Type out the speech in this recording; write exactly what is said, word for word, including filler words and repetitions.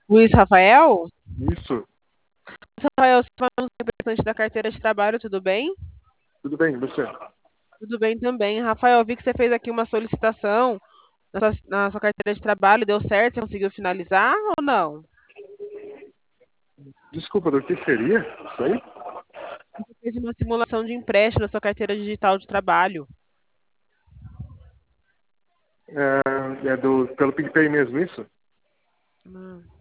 Luiz Rafael? Isso, Luiz Rafael, você é um representante da carteira de trabalho, tudo bem? tudo bem, você? Tudo bem também. Rafael, eu vi que você fez aqui uma solicitação na sua, na sua carteira de trabalho, deu certo? Você conseguiu finalizar ou não? Desculpa, do que seria isso aí? Você fez uma simulação de empréstimo na sua carteira digital de trabalho. É, é do, pelo PicPay mesmo, isso?